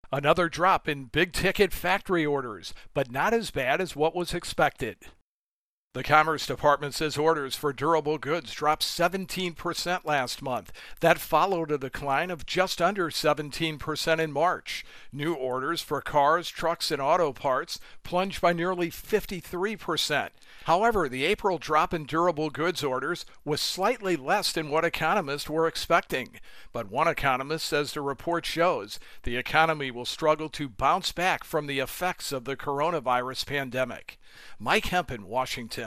Another drop in big-ticket factory orders, but not as bad as what was expected. The Commerce Department says orders for durable goods dropped 17% last month. That followed a decline of just under 17% in March. New orders for cars, trucks, and auto parts plunged by nearly 53%. However, the April drop in durable goods orders was slightly less than what economists were expecting. But one economist says the report shows the economy will struggle to bounce back from the effects of the coronavirus pandemic. Mike Hemp in Washington.